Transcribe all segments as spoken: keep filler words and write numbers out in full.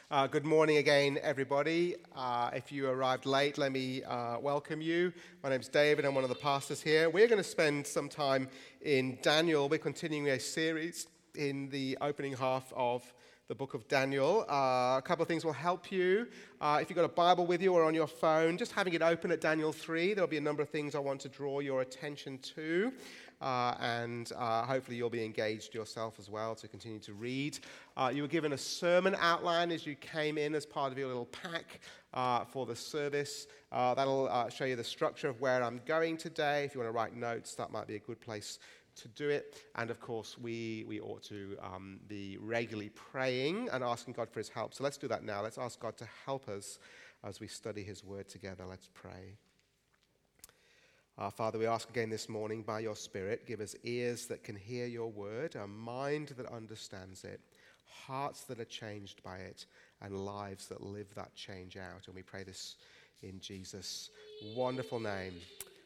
Uh, good morning again, everybody. Uh, if you arrived late, let me uh, welcome you. My name's David. I'm one of the pastors here. We're going to spend some time in Daniel. We're continuing a series in the opening half of the book of Daniel. Uh, a couple of things will help you. Uh, if you've got a Bible with you or on your phone, just having it open at Daniel three. There'll be a number of things I want to draw your attention to. Uh, and uh, hopefully you'll be engaged yourself as well to continue to read. Uh, you were given a sermon outline as you came in as part of your little pack uh, for the service. Uh, that'll uh, show you the structure of where I'm going today. If you want to write notes, that might be a good place to do it. And of course, we, we ought to um, be regularly praying and asking God for his help. So let's do that now. Let's ask God to help us as we study his word together. Let's pray. Uh, Father, we ask again this morning, by your Spirit, give us ears that can hear your word, a mind that understands it, hearts that are changed by it, and lives that live that change out. And we pray this in Jesus' wonderful name.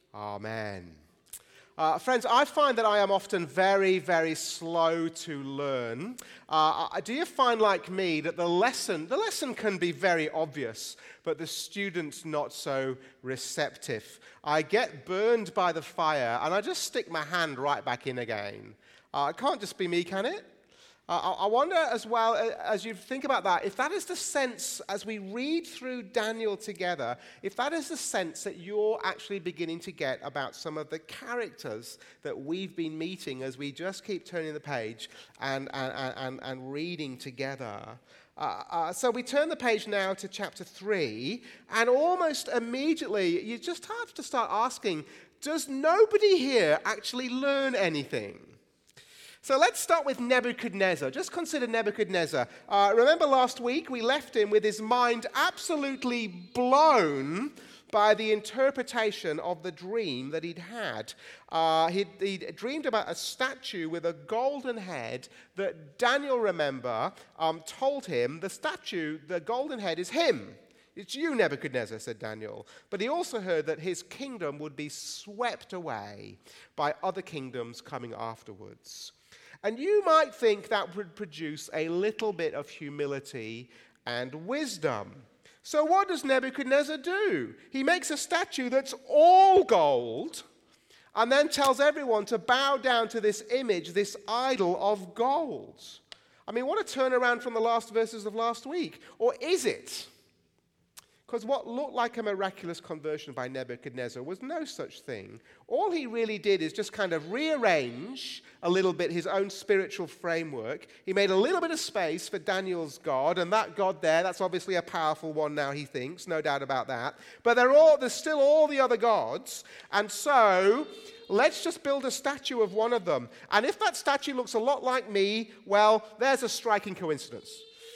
Amen. Uh, friends, I find that I am often very, very slow to learn. Uh, do you find, like me, that the lesson, the lesson can be very obvious, but the student's not so receptive? I get burned by the fire, and I just stick my hand right back in again. Uh, it can't just be me, can it? Uh, I wonder as well, as you think about that, if that is the sense, as we read through Daniel together, if that is the sense that you're actually beginning to get about some of the characters that we've been meeting as we just keep turning the page and, and, and, and reading together. Uh, uh, so we turn the page now to chapter three, and almost immediately you just have to start asking, does nobody here actually learn anything? So let's start with Nebuchadnezzar. Just consider Nebuchadnezzar. Uh, remember last week we left him with his mind absolutely blown by the interpretation of the dream that he'd had. Uh, he'd, he'd dreamed about a statue with a golden head that Daniel, remember, um, told him the statue, the golden head, is him. It's you, Nebuchadnezzar, said Daniel. But he also heard that his kingdom would be swept away by other kingdoms coming afterwards. And you might think that would produce a little bit of humility and wisdom. So what does Nebuchadnezzar do? He makes a statue that's all gold and then tells everyone to bow down to this image, this idol of gold. I mean, what a turnaround from the last verses of last week. Or is it? Because what looked like a miraculous conversion by Nebuchadnezzar was no such thing. All he really did is just kind of rearrange a little bit his own spiritual framework. He made a little bit of space for Daniel's God, and that God there, that's obviously a powerful one now, he thinks, no doubt about that. But they're all, there's still all the other gods, and so let's just build a statue of one of them. And if that statue looks a lot like me, well, there's a striking coincidence.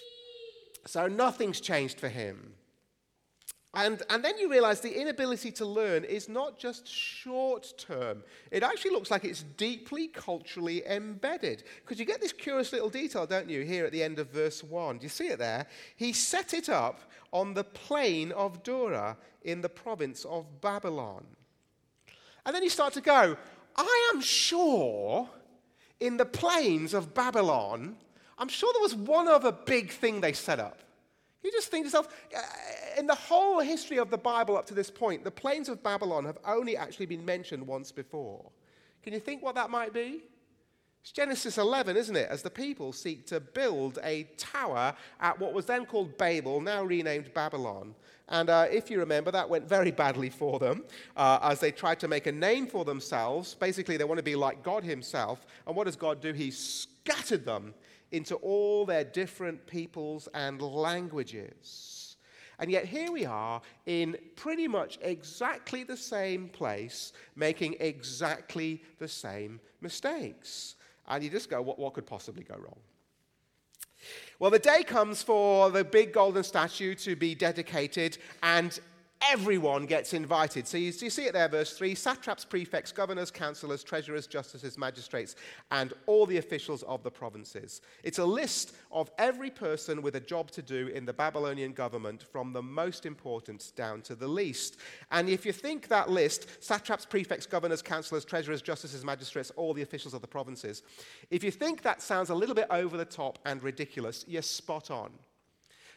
So nothing's changed for him. And, and then you realize the inability to learn is not just short-term. It actually looks like it's deeply culturally embedded. Because you get this curious little detail, don't you, here at the end of verse one. Do you see it there? He set it up on the plain of Dura in the province of Babylon. And then you start to go, I am sure in the plains of Babylon, I'm sure there was one other big thing they set up. You just think to yourself, in the whole history of the Bible up to this point, the plains of Babylon have only actually been mentioned once before. Can you think what that might be? It's Genesis eleven, isn't it? As the people seek to build a tower at what was then called Babel, now renamed Babylon. And uh, if you remember, that went very badly for them uh, as they tried to make a name for themselves. Basically, they want to be like God himself. And what does God do? He scattered them into all their different peoples and languages. And yet here we are in pretty much exactly the same place, making exactly the same mistakes. And you just go, what, what could possibly go wrong? Well, the day comes for the big golden statue to be dedicated, and everyone gets invited. So you, you see it there, verse three, satraps, prefects, governors, councillors, treasurers, justices, magistrates, and all the officials of the provinces. It's a list of every person with a job to do in the Babylonian government, from the most important down to the least. And if you think that list, satraps, prefects, governors, councillors, treasurers, justices, magistrates, all the officials of the provinces, if you think that sounds a little bit over the top and ridiculous, you're spot on.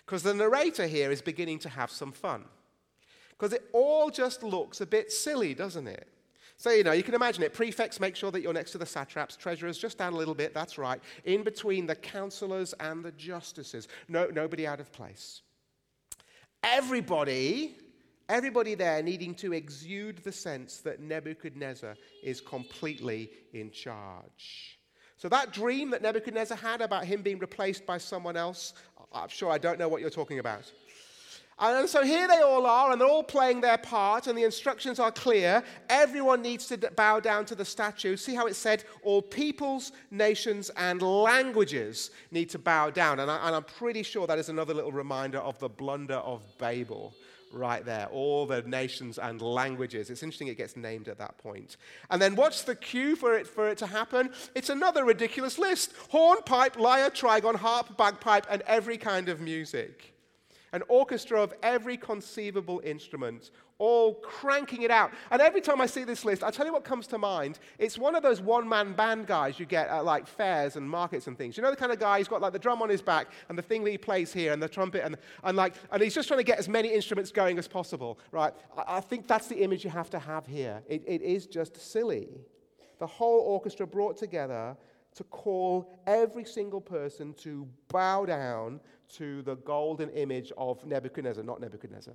Because the narrator here is beginning to have some fun. Because it all just looks a bit silly, doesn't it? So, you know, you can imagine it. Prefects make sure that you're next to the satraps. Treasurers just down a little bit, that's right. In between the counselors and the justices. No, nobody out of place. Everybody, everybody there needing to exude the sense that Nebuchadnezzar is completely in charge. So that dream that Nebuchadnezzar had about him being replaced by someone else, I'm sure I don't know what you're talking about. And so here they all are, and they're all playing their part, and the instructions are clear. Everyone needs to bow down to the statue. See how it said, all peoples, nations, and languages need to bow down. And, I, and I'm pretty sure that is another little reminder of the blunder of Babel right there. All the nations and languages. It's interesting it gets named at that point. And then what's the cue for it, for it to happen? It's another ridiculous list. Horn, pipe, lyre, trigon, harp, bagpipe, and every kind of music. An orchestra of every conceivable instrument, all cranking it out. And every time I see this list, I'll tell you what comes to mind. It's one of those one-man band guys you get at like fairs and markets and things. You know the kind of guy who's got like the drum on his back and the thing that he plays here and the trumpet and, and like and he's just trying to get as many instruments going as possible, right? I, I think that's the image you have to have here. It, it is just silly. The whole orchestra brought together to call every single person to bow down to the golden image of Nebuchadnezzar, not Nebuchadnezzar.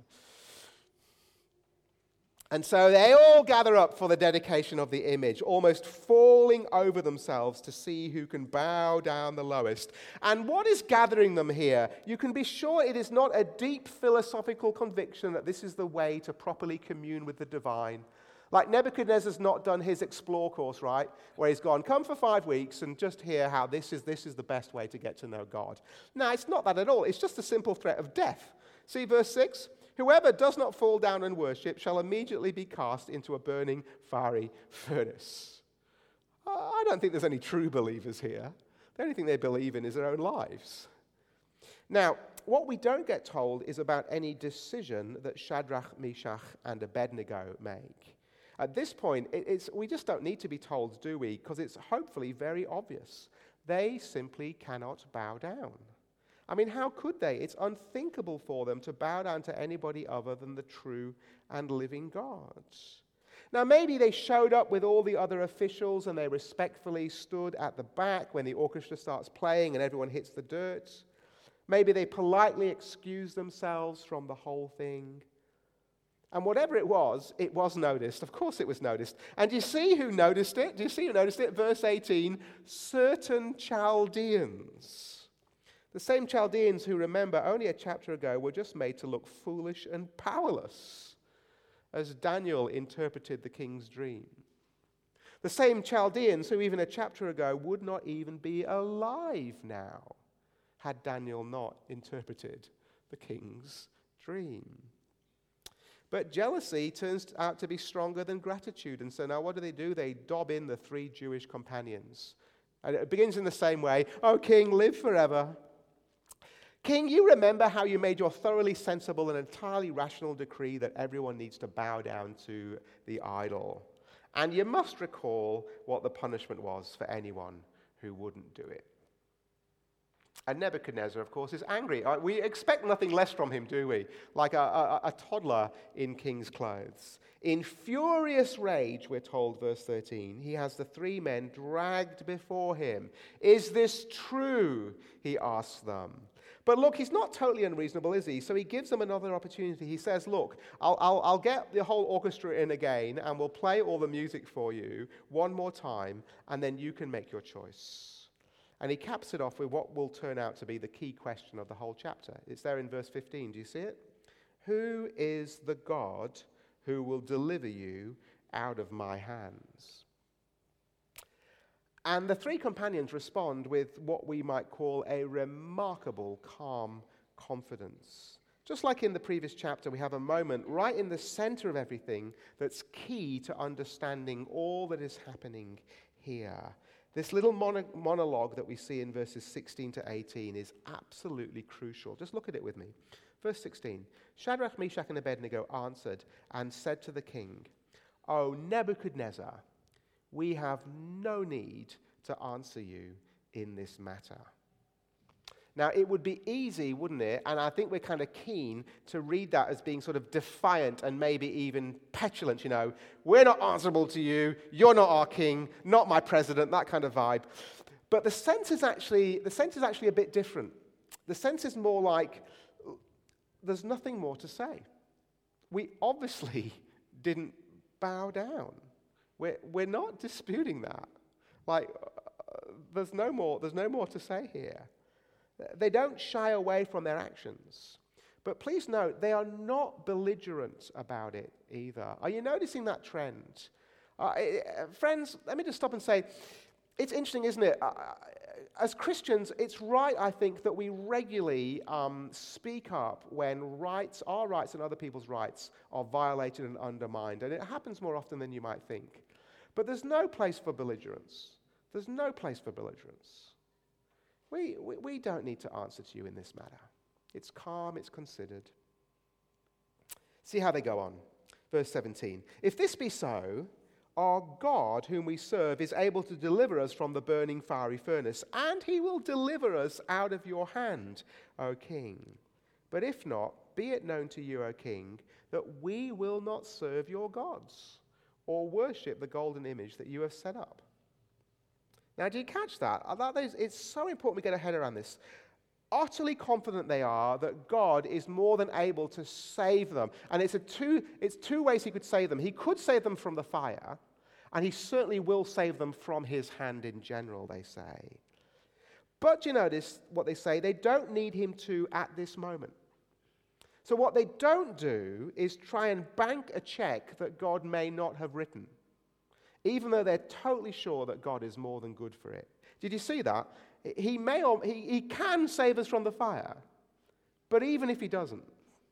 And so they all gather up for the dedication of the image, almost falling over themselves to see who can bow down the lowest. And what is gathering them here? You can be sure it is not a deep philosophical conviction that this is the way to properly commune with the divine. Like Nebuchadnezzar's not done his explore course, right? Where he's gone, come for five weeks and just hear how this is, this is the best way to get to know God. No, it's not that at all. It's just a simple threat of death. See verse six? Whoever does not fall down and worship shall immediately be cast into a burning, fiery furnace. I don't think there's any true believers here. The only thing they believe in is their own lives. Now, what we don't get told is about any decision that Shadrach, Meshach, and Abednego make. At this point, it, it's, we just don't need to be told, do we? Because it's hopefully very obvious. They simply cannot bow down. I mean, how could they? It's unthinkable for them to bow down to anybody other than the true and living God. Now, maybe they showed up with all the other officials and they respectfully stood at the back when the orchestra starts playing and everyone hits the dirt. Maybe they politely excused themselves from the whole thing. And whatever it was, it was noticed. Of course it was noticed. And do you see who noticed it? Do you see who noticed it? Verse eighteen, certain Chaldeans. The same Chaldeans who, remember, only a chapter ago were just made to look foolish and powerless as Daniel interpreted the king's dream. The same Chaldeans who even a chapter ago would not even be alive now had Daniel not interpreted the king's dream. But jealousy turns out to be stronger than gratitude. And so now what do they do? They dob in the three Jewish companions. And it begins in the same way. Oh, king, live forever. King, you remember how you made your thoroughly sensible and entirely rational decree that everyone needs to bow down to the idol. And you must recall what the punishment was for anyone who wouldn't do it. And Nebuchadnezzar, of course, is angry. We expect nothing less from him, do we? Like a, a, a toddler in king's clothes. In furious rage, we're told, verse thirteen, he has the three men dragged before him. Is this true? He asks them. But look, he's not totally unreasonable, is he? So he gives them another opportunity. He says, look, I'll, I'll, I'll get the whole orchestra in again, and we'll play all the music for you one more time, and then you can make your choice. And he caps it off with what will turn out to be the key question of the whole chapter. It's there in verse fifteen. Do you see it? Who is the God who will deliver you out of my hands? And the three companions respond with what we might call a remarkable calm confidence. Just like in the previous chapter, we have a moment right in the center of everything that's key to understanding all that is happening here. This little mono- monologue that we see in verses sixteen to eighteen is absolutely crucial. Just look at it with me. Verse sixteen, Shadrach, Meshach, and Abednego answered and said to the king, O Nebuchadnezzar, we have no need to answer you in this matter. Now, it would be easy, wouldn't it? And I think we're kind of keen to read that as being sort of defiant and maybe even petulant, you know. We're not answerable to you. You're not our king, not my president, that kind of vibe. But the sense is actually, the sense is actually a bit different. The sense is more like there's nothing more to say. We obviously didn't bow down. We're, we're not disputing that. Like, uh, there's no more, there's no more to say here. They don't shy away from their actions. But please note, they are not belligerent about it either. Are you noticing that trend? Uh, friends, let me just stop and say, it's interesting, isn't it? Uh, as Christians, it's right, I think, that we regularly um, speak up when rights, our rights and other people's rights are violated and undermined. And it happens more often than you might think. But there's no place for belligerence. There's no place for belligerence. We, we, we don't need to answer to you in this matter. It's calm, it's considered. See how they go on. Verse seventeen. If this be so, our God, whom we serve, is able to deliver us from the burning fiery furnace, and he will deliver us out of your hand, O king. But if not, be it known to you, O king, that we will not serve your gods or worship the golden image that you have set up. Now, do you catch that? It's so important we get our head around this. Utterly confident they are that God is more than able to save them. And it's, a two, it's two ways he could save them. He could save them from the fire, and he certainly will save them from his hand in general, they say. But do you notice what they say? They don't need him to at this moment. So what they don't do is try and bank a check that God may not have written, even though they're totally sure that God is more than good for it. Did you see that? He may or he, he can save us from the fire, but even if he doesn't,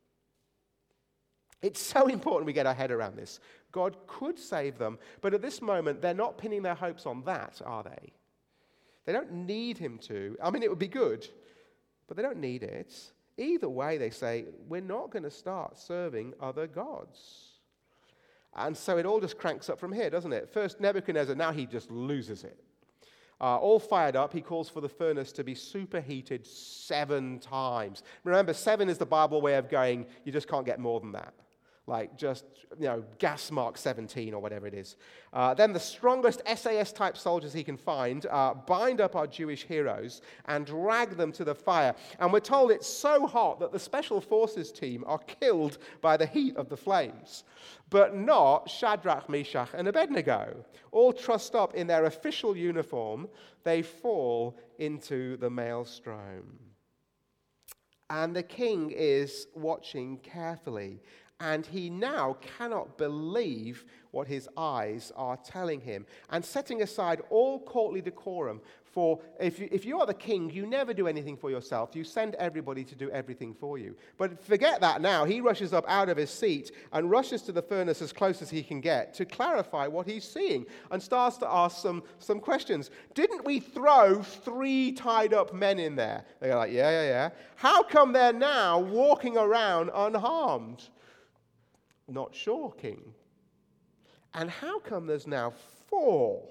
it's so important we get our head around this. God could save them, but at this moment, they're not pinning their hopes on that, are they? They don't need him to. I mean, it would be good, but they don't need it. Either way, they say, we're not going to start serving other gods. And so it all just cranks up from here, doesn't it? First, Nebuchadnezzar, now he just loses it. Uh, all fired up, he calls for the furnace to be superheated seven times. Remember, seven is the Bible way of going, you just can't get more than that. Like just, you know, gas mark seventeen or whatever it is. Uh, then the strongest S A S-type soldiers he can find uh, bind up our Jewish heroes and drag them to the fire. And we're told it's so hot that the special forces team are killed by the heat of the flames. But not Shadrach, Meshach, and Abednego. All trussed up in their official uniform, they fall into the maelstrom. And the king is watching carefully. And he now cannot believe what his eyes are telling him. And setting aside all courtly decorum, for if you, if you are the king, you never do anything for yourself. You send everybody to do everything for you. But forget that now. He rushes up out of his seat and rushes to the furnace as close as he can get to clarify what he's seeing and starts to ask some, some questions. Didn't we throw three tied up men in there? They're like, yeah, yeah, yeah. How come they're now walking around unharmed? Not sure, king. And how come there's now four?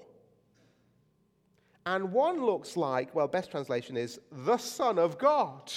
And one looks like, well, best translation is, the Son of God.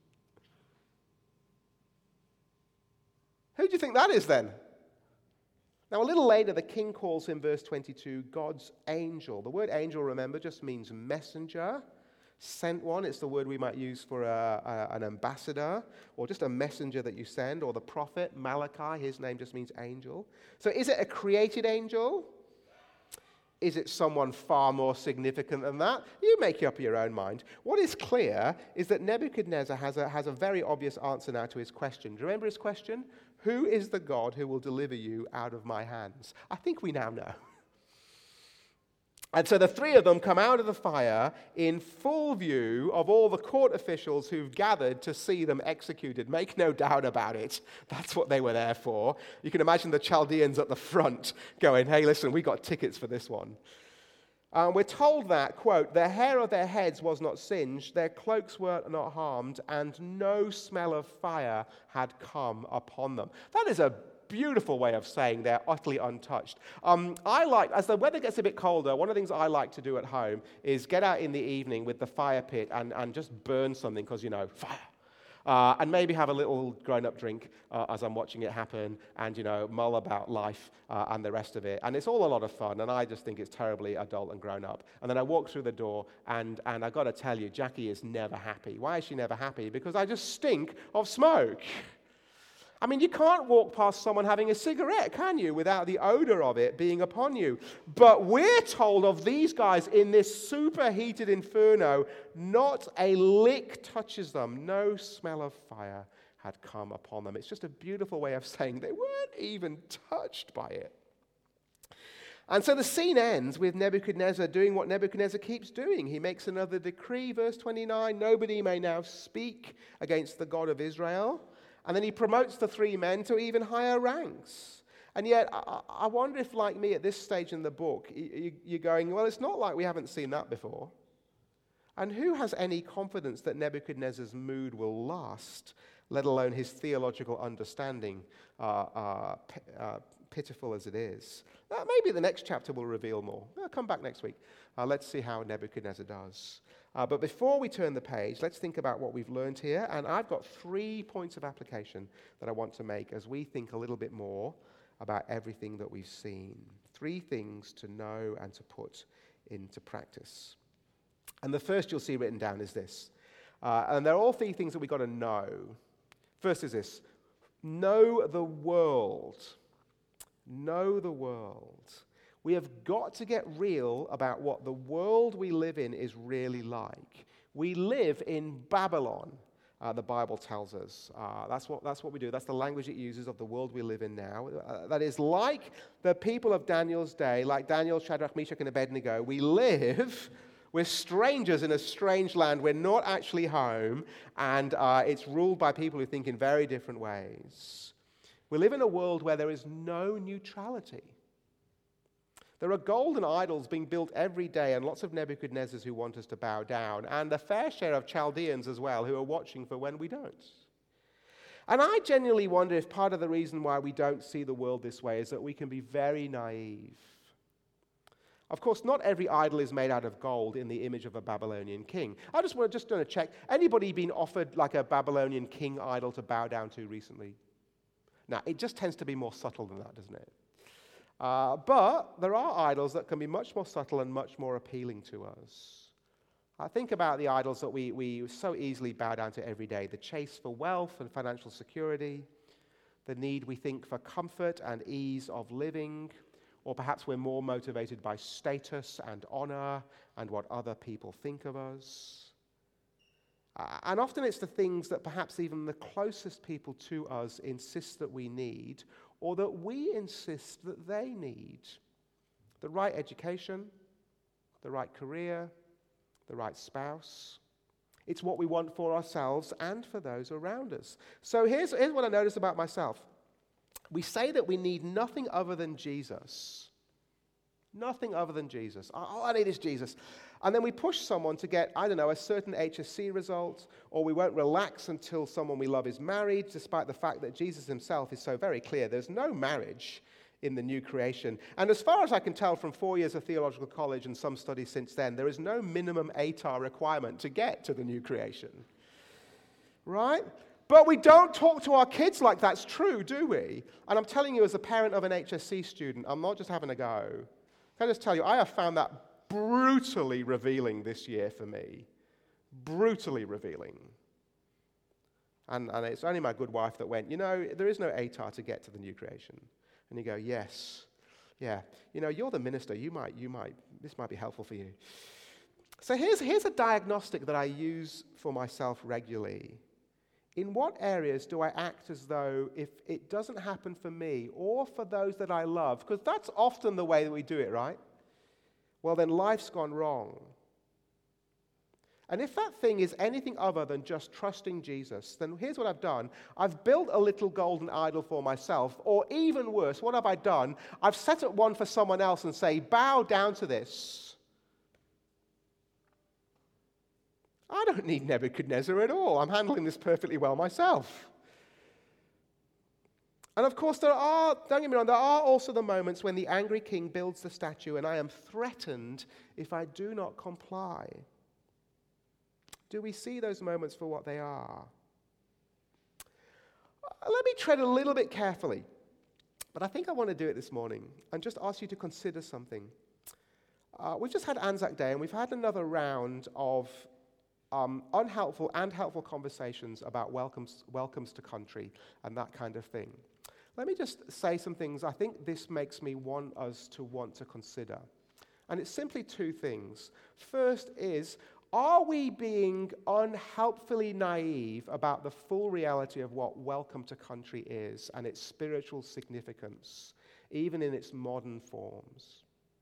Who do you think that is then? Now, a little later, the king calls him, verse twenty-two, God's angel. The word angel, remember, just means messenger. Sent one, it's the word we might use for a, a, an ambassador, or just a messenger that you send, or the prophet, Malachi, his name just means angel. So is it a created angel? Is it someone far more significant than that? You make up your own mind. What is clear is that Nebuchadnezzar has a, has a very obvious answer now to his question. Do you remember his question? Who is the God who will deliver you out of my hands? I think we now know. And so the three of them come out of the fire in full view of all the court officials who've gathered to see them executed. Make no doubt about it. That's what they were there for. You can imagine the Chaldeans at the front going, hey, listen, we got tickets for this one. Um, we're told that, quote, the hair of their heads was not singed, their cloaks were not harmed, and no smell of fire had come upon them. That is a beautiful way of saying they're utterly untouched. Um, I like, as the weather gets a bit colder, one of the things I like to do at home is get out in the evening with the fire pit and, and just burn something, because, you know, fire. Uh, and maybe have a little grown-up drink uh, as I'm watching it happen, and, you know, mull about life uh, and the rest of it. And it's all a lot of fun, and I just think it's terribly adult and grown-up. And then I walk through the door, and, and I've got to tell you, Jackie is never happy. Why is she never happy? Because I just stink of smoke. I mean, you can't walk past someone having a cigarette, can you, without the odor of it being upon you? But we're told of these guys in this superheated inferno, not a lick touches them. No smell of fire had come upon them. It's just a beautiful way of saying they weren't even touched by it. And so the scene ends with Nebuchadnezzar doing what Nebuchadnezzar keeps doing. He makes another decree, verse twenty-nine, nobody may now speak against the God of Israel. And then he promotes the three men to even higher ranks. And yet, I, I wonder if, like me, at this stage in the book, you, you're going, well, it's not like we haven't seen that before. And who has any confidence that Nebuchadnezzar's mood will last, let alone his theological understanding, uh, uh, p- uh, pitiful as it is? Uh, maybe the next chapter will reveal more. I'll come back next week. Uh, let's see how Nebuchadnezzar does. Uh, but before we turn the page, let's think about what we've learned here. And I've got three points of application that I want to make as we think a little bit more about everything that we've seen. Three things to know and to put into practice. And the first you'll see written down is this. Uh, and they're all three things that we've got to know. First is this. Know the world. Know the world. We have got to get real about what the world we live in is really like. We live in Babylon, uh, the Bible tells us. Uh, that's what, that's what we do. That's the language it uses of the world we live in now. Uh, that is like the people of Daniel's day, like Daniel, Shadrach, Meshach, and Abednego. We live, we're strangers in a strange land. We're not actually home, and uh, it's ruled by people who think in very different ways. We live in a world where there is no neutrality. There are golden idols being built every day, and lots of Nebuchadnezzars who want us to bow down, and a fair share of Chaldeans as well who are watching for when we don't. And I genuinely wonder if part of the reason why we don't see the world this way is that we can be very naive. Of course, not every idol is made out of gold in the image of a Babylonian king. I just want to just do a check. Anybody been offered like a Babylonian king idol to bow down to recently? Now, it just tends to be more subtle than that, doesn't it? Uh, but there are idols that can be much more subtle and much more appealing to us. I think about the idols that we, we so easily bow down to every day. The chase for wealth and financial security. The need, we think, for comfort and ease of living. Or perhaps we're more motivated by status and honor and what other people think of us. Uh, and often it's the things that perhaps even the closest people to us insist that we need, or that we insist that they need. The right education, the right career, the right spouse. It's what we want for ourselves and for those around us. So here's, here's what I noticed about myself. We say that we need nothing other than Jesus. Nothing other than Jesus. All I need is Jesus. And then we push someone to get, I don't know, a certain H S C result, or we won't relax until someone we love is married, despite the fact that Jesus himself is so very clear. There's no marriage in the new creation. And as far as I can tell from four years of theological college and some studies since then, there is no minimum A T A R requirement to get to the new creation. Right? But we don't talk to our kids like that's true, do we? And I'm telling you, as a parent of an H S C student, I'm not just having a go. Can I just tell you, I have found that brutally revealing this year for me. Brutally revealing. And, and it's only my good wife that went, you know, there is no A T A R to get to the new creation. And you go, yes. Yeah. You know, you're the minister. You might, you might, this might be helpful for you. So here's, here's a diagnostic that I use for myself regularly. In what areas do I act as though if it doesn't happen for me or for those that I love, because that's often the way that we do it, right? Well, then life's gone wrong. And if that thing is anything other than just trusting Jesus, then here's what I've done. I've built a little golden idol for myself, or even worse, what have I done? I've set up one for someone else and say, bow down to this. I don't need Nebuchadnezzar at all. I'm handling this perfectly well myself. And of course, there are, don't get me wrong, there are also the moments when the angry king builds the statue and I am threatened if I do not comply. Do we see those moments for what they are? Let me tread a little bit carefully, but I think I want to do it this morning and just ask you to consider something. Uh, we've just had Anzac Day and we've had another round of um, unhelpful and helpful conversations about welcomes, welcomes to country and that kind of thing. Let me just say some things I think this makes me want us to want to consider. And it's simply two things. First is, are we being unhelpfully naive about the full reality of what welcome to country is and its spiritual significance, even in its modern forms?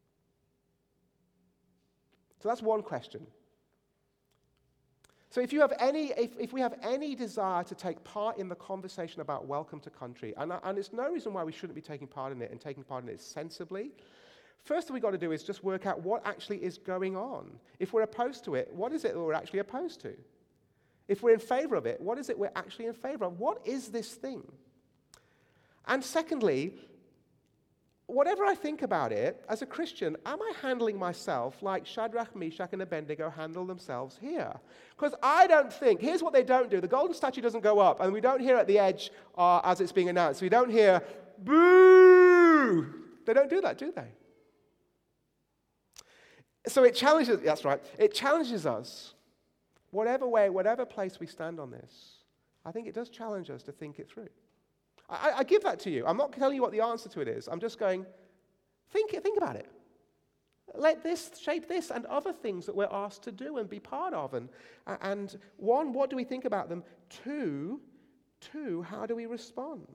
So that's one question. So if you have any, if, if we have any desire to take part in the conversation about welcome to country, and, and there's no reason why we shouldn't be taking part in it and taking part in it sensibly, first thing we've got to do is just work out what actually is going on. If we're opposed to it, what is it that we're actually opposed to? If we're in favor of it, what is it we're actually in favor of? What is this thing? And secondly, whatever I think about it, as a Christian, am I handling myself like Shadrach, Meshach, and Abednego handle themselves here? Because I don't think, here's what they don't do. The golden statue doesn't go up, and we don't hear at the edge uh, as it's being announced. We don't hear, boo! They don't do that, do they? So it challenges, that's right, it challenges us, whatever way, whatever place we stand on this. I think it does challenge us to think it through. I, I give that to you. I'm not telling you what the answer to it is. I'm just going, think, think about it. Let this shape this and other things that we're asked to do and be part of. And, and one, what do we think about them? Two, two, how do we respond?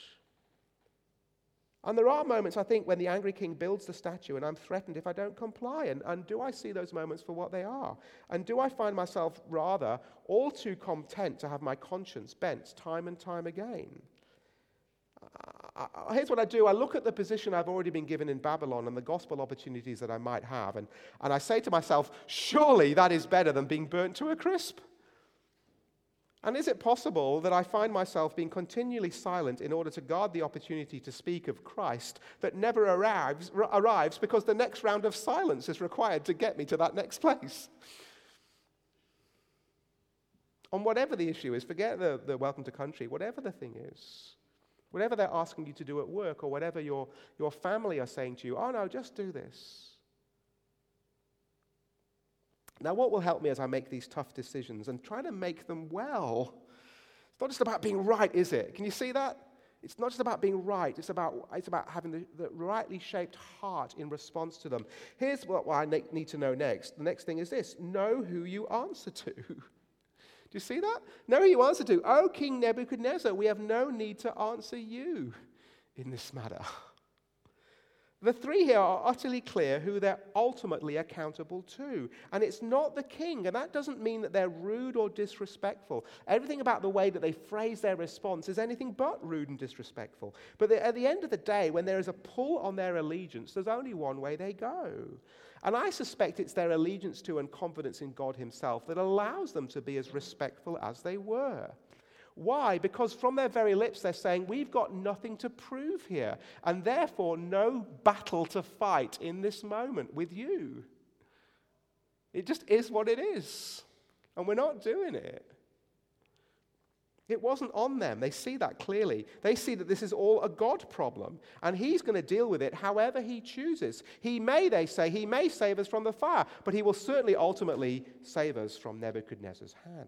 And there are moments, I think, when the angry king builds the statue and I'm threatened if I don't comply. And, and do I see those moments for what they are? And do I find myself rather all too content to have my conscience bent time and time again? Uh, here's what I do. I look at the position I've already been given in Babylon and the gospel opportunities that I might have, and, and I say to myself, surely that is better than being burnt to a crisp. And is it possible that I find myself being continually silent in order to guard the opportunity to speak of Christ that never arrives, r- arrives because the next round of silence is required to get me to that next place? On whatever the issue is, forget the, the welcome to country, whatever the thing is. Whatever they're asking you to do at work or whatever your, your family are saying to you, oh no, just do this. Now what will help me as I make these tough decisions and try to make them well? It's not just about being right, is it? Can you see that? It's not just about being right. It's about, it's about having the, the rightly shaped heart in response to them. Here's what I need to know next. The next thing is this. Know who you answer to. Do you see that? Know who you answer to. O King Nebuchadnezzar, we have no need to answer you in this matter. The three here are utterly clear who they're ultimately accountable to. And it's not the king, and that doesn't mean that they're rude or disrespectful. Everything about the way that they phrase their response is anything but rude and disrespectful. But at the end of the day, when there is a pull on their allegiance, there's only one way they go. And I suspect it's their allegiance to and confidence in God himself that allows them to be as respectful as they were. Why? Because from their very lips they're saying, we've got nothing to prove here, and therefore no battle to fight in this moment with you. It just is what it is, and we're not doing it. It wasn't on them. They see that clearly. They see that this is all a God problem, and he's going to deal with it however he chooses. He may, they say, he may save us from the fire, but he will certainly ultimately save us from Nebuchadnezzar's hand.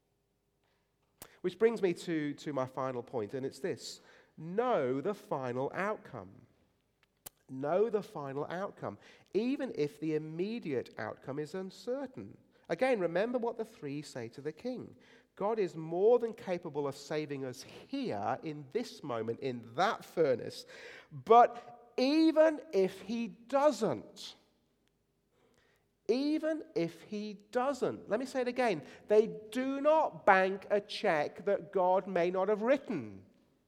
Which brings me to, to my final point, and it's this. Know the final outcome. Know the final outcome, even if the immediate outcome is uncertain. Again, remember what the three say to the king. God is more than capable of saving us here, in this moment, in that furnace. But even if he doesn't, even if he doesn't, let me say it again, they do not bank a check that God may not have written.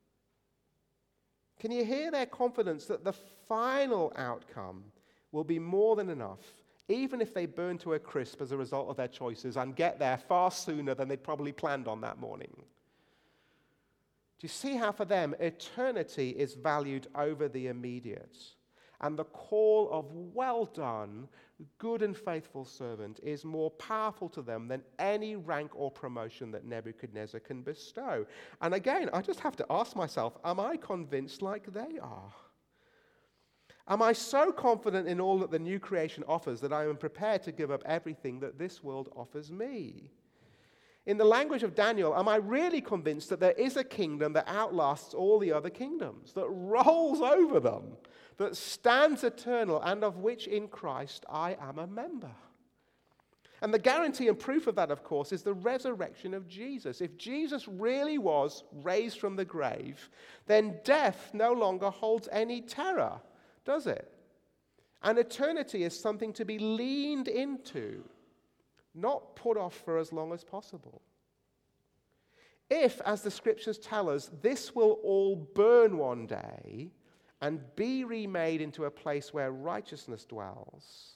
Can you hear their confidence that the final outcome will be more than enough, even if they burn to a crisp as a result of their choices and get there far sooner than they'd probably planned on that morning? Do you see how for them eternity is valued over the immediate? And the call of well done, good and faithful servant is more powerful to them than any rank or promotion that Nebuchadnezzar can bestow. And again, I just have to ask myself, am I convinced like they are? Am I so confident in all that the new creation offers that I am prepared to give up everything that this world offers me? In the language of Daniel, am I really convinced that there is a kingdom that outlasts all the other kingdoms, that rolls over them, that stands eternal, and of which in Christ I am a member? And the guarantee and proof of that, of course, is the resurrection of Jesus. If Jesus really was raised from the grave, then death no longer holds any terror, does it? And eternity is something to be leaned into, not put off for as long as possible. If, as the scriptures tell us, this will all burn one day and be remade into a place where righteousness dwells,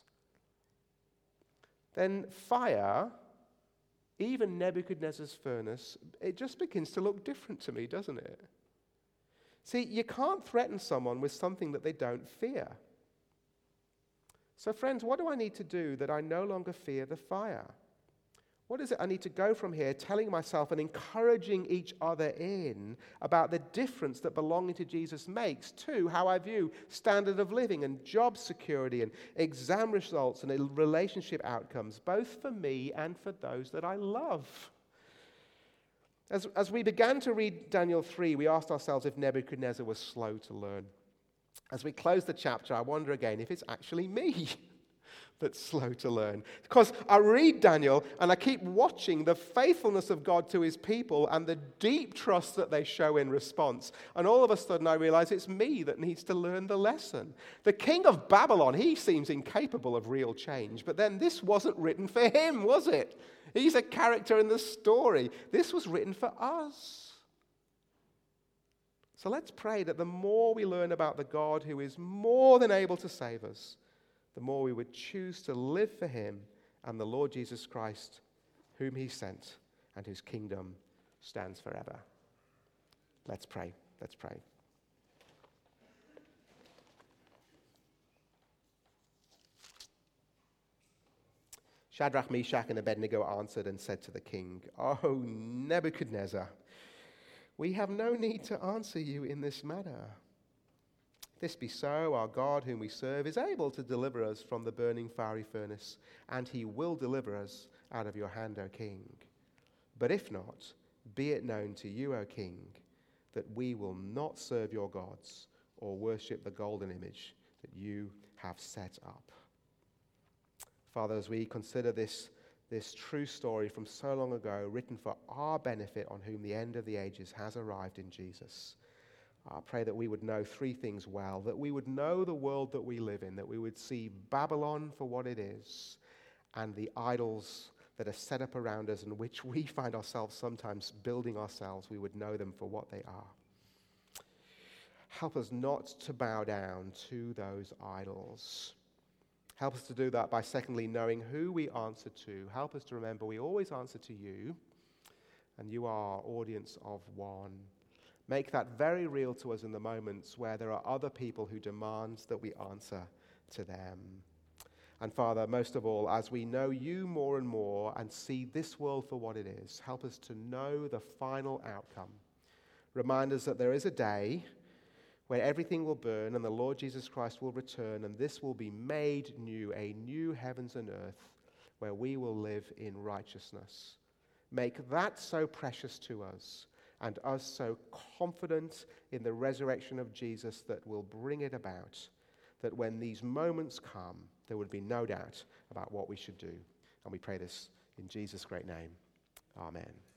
then fire, even Nebuchadnezzar's furnace, it just begins to look different to me, doesn't it? See, you can't threaten someone with something that they don't fear. So friends, what do I need to do that I no longer fear the fire? What is it I need to go from here telling myself and encouraging each other in about the difference that belonging to Jesus makes to how I view standard of living and job security and exam results and relationship outcomes, both for me and for those that I love? As, as we began to read Daniel three, we asked ourselves if Nebuchadnezzar was slow to learn. As we close the chapter, I wonder again if it's actually me that's slow to learn. Because I read Daniel and I keep watching the faithfulness of God to his people and the deep trust that they show in response. And all of a sudden I realize it's me that needs to learn the lesson. The king of Babylon, he seems incapable of real change. But then this wasn't written for him, was it? He's a character in the story. This was written for us. So let's pray that the more we learn about the God who is more than able to save us, the more we would choose to live for him and the Lord Jesus Christ, whom he sent and whose kingdom stands forever. Let's pray. Let's pray. Shadrach, Meshach, and Abednego answered and said to the king, "O Nebuchadnezzar, we have no need to answer you in this matter. If this be so, our God whom we serve is able to deliver us from the burning fiery furnace, and he will deliver us out of your hand, O king. But if not, be it known to you, O king, that we will not serve your gods or worship the golden image that you have set up." Father, as we consider this This true story from so long ago, written for our benefit, on whom the end of the ages has arrived in Jesus, I pray that we would know three things well, that we would know the world that we live in, that we would see Babylon for what it is, and the idols that are set up around us and which we find ourselves sometimes building ourselves, we would know them for what they are. Help us not to bow down to those idols. Help us to do that by, secondly, knowing who we answer to. Help us to remember we always answer to you, and you are our audience of one. Make that very real to us in the moments where there are other people who demand that we answer to them. And Father, most of all, as we know you more and more and see this world for what it is, help us to know the final outcome. Remind us that there is a day where everything will burn and the Lord Jesus Christ will return, and this will be made new, a new heavens and earth where we will live in righteousness. Make that so precious to us, and us so confident in the resurrection of Jesus that will bring it about, that when these moments come, there would be no doubt about what we should do. And we pray this in Jesus' great name. Amen.